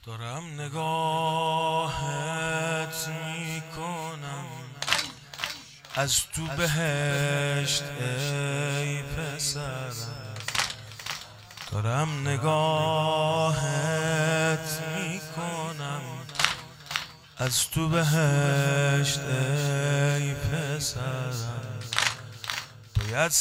دارم نگاهت میکنم از تو بهشت ای پسرم، دارم نگاهت میکنم از تو بهشت ای پسرم. باید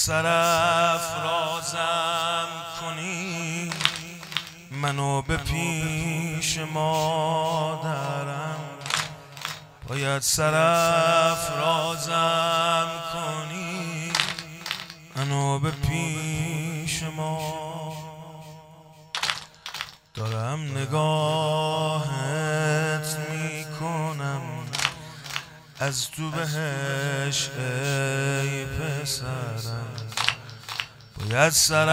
سرافرازم کنی منو به پیش مادرم، باید سرافرازم کنی منو به پیش ما. دارم نگاهت میکنم از تو بهشت ای پسرم، باید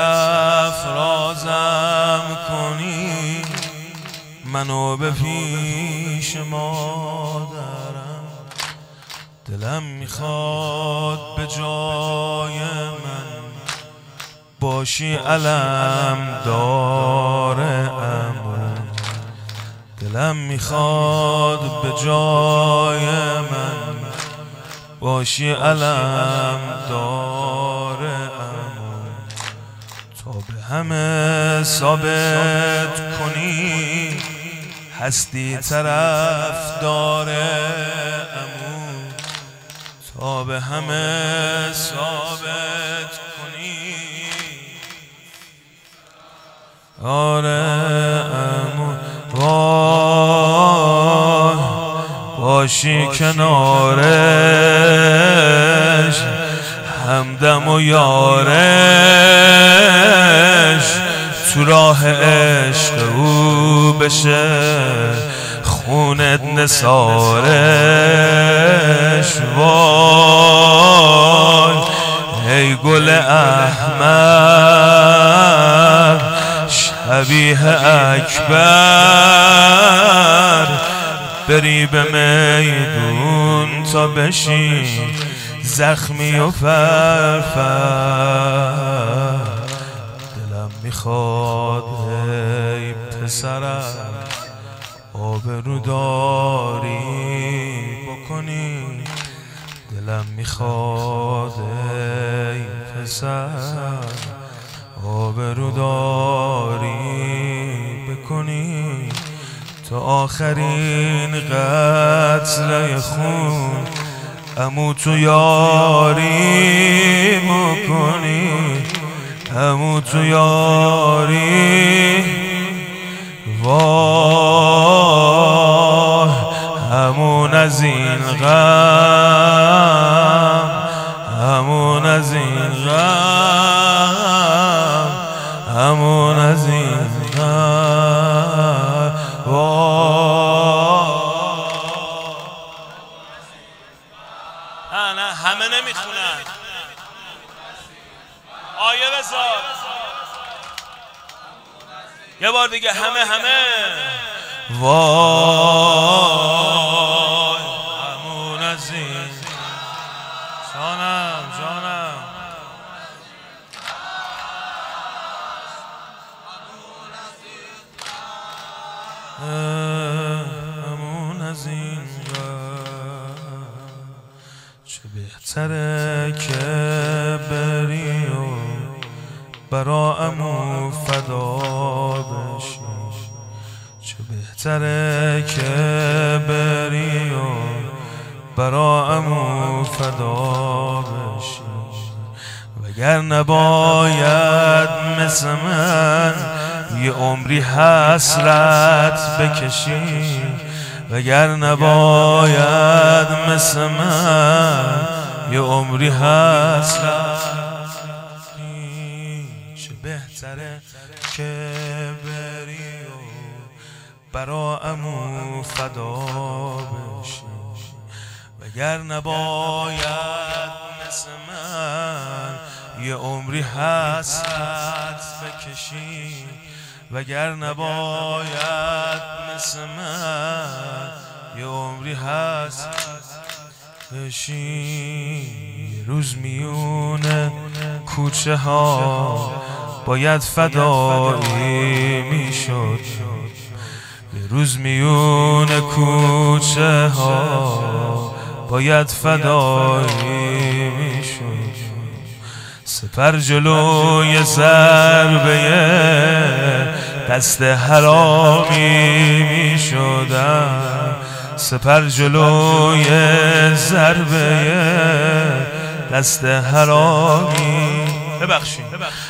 سرافرازم کنی منو به پیش مادرم. دلم میخواد به جای من باشی علم داره عمو، دلم میخواد به جای من باشی علم داره عمو، تا به همه ثابت کنی هستی طرف داره عمو، تا به همه ثابت کنی آره عمو. وای باشی کنارش همدم و یارش، تو راه عشق او بشه خونت نثارش. وای ای گل احمر شبیه اکبر، بری به میدون تا بشی زخمی و فرفر. دلم میخواد ای پسرم آبرو داری بکنی، دلم میخواد ای پسرم آبرو داری بکنی، تا آخرین قطره خون عمو تو یاری بکنی، عمو تو یاری. وای همون از این غم، همون از این غم، همون از این غم. نه همه نمیخونن، آیه بذار یه بار دیگه همه. وای همون از این جانم همون از این چه بهتره که بری و برا عمو فدا بشی، چه بهتره که بری و برا عمو فدا بشی، وگر نباید مثل من یه عمری حسرت بکشی، وگر نباید مثل من یه عمری حسرت. چه بهتره که بری و برا عمو فدا بشی، وگر نباید مثل من یه عمری حسرت بکشی، وگر نباید مثل من یه عمری حسرت بشی. روز میونه کوچه ها باید فدایی میشد، روز میون کوچه ها باید فدایی میشد، سپر جلوی ضربه دست حرامی میشدم، سپر جلوی ضربه دست حرامی. ببخشید.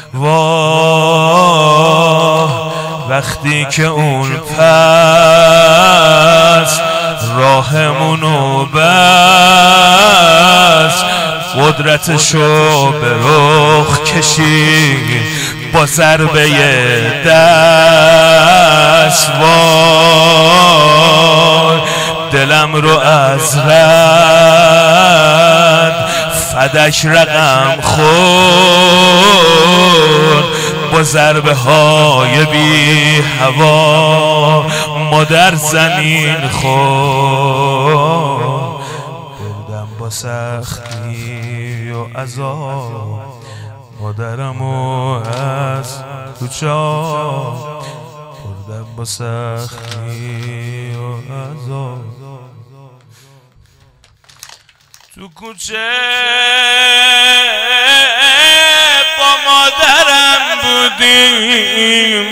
واه وقتی که اون پس راهمونو بست، قدرتشو به رخ کشید با ضربه دست. وای دلم رو از رد فدک رقم خورد، با ضربه های بی هوا مادر زمین خورد. بردم با سختی و عذاب مادرمو از کوچه، بردم با سختی و عذاب تو کوچه. با مادرم بودیم،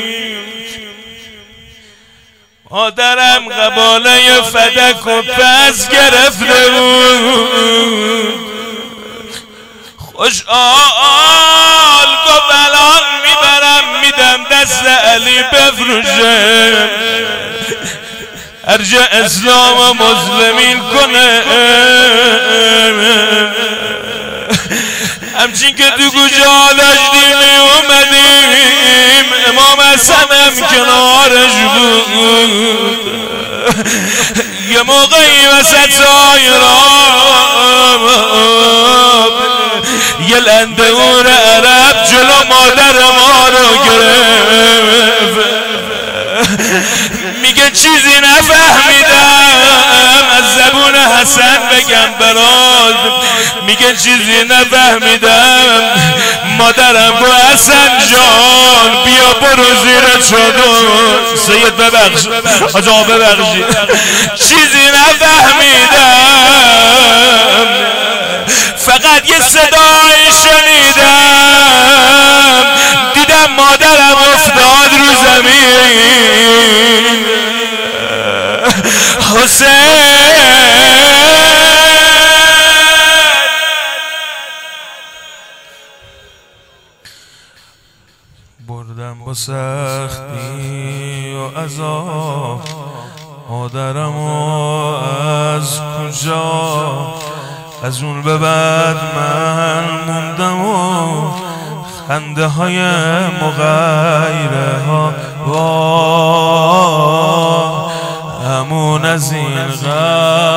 مادرم قباله فدک و پس گرفته بود. خوشحال گفت الان میبرم میدم دست علی بفروشه، ارجع اسلام و مسلمین کنه. همچین که تو کجا داشتیم اومدیم، امام حسن هم کنارش بود. یه موقعی وسط سایرام یه لندهور عرب جلو مادر ما رو گرفت، میگه چیزی نفهمیدم، از زبون حسن بگم برات، میگه چیزی نفهمیدم. مادرم گو حسن جان بیا برو زیر چادر. سید ببخش آجا ببخشید، چیزی نفهمیدم، فقط یه صدای شنیدم، دیدم مادرم افتاد رو زمین. حسین بردم با سختی و عذاب مادرمو از کجا، از اون به بعد من موندم و خنده های مغیره ها. واه همون از این غم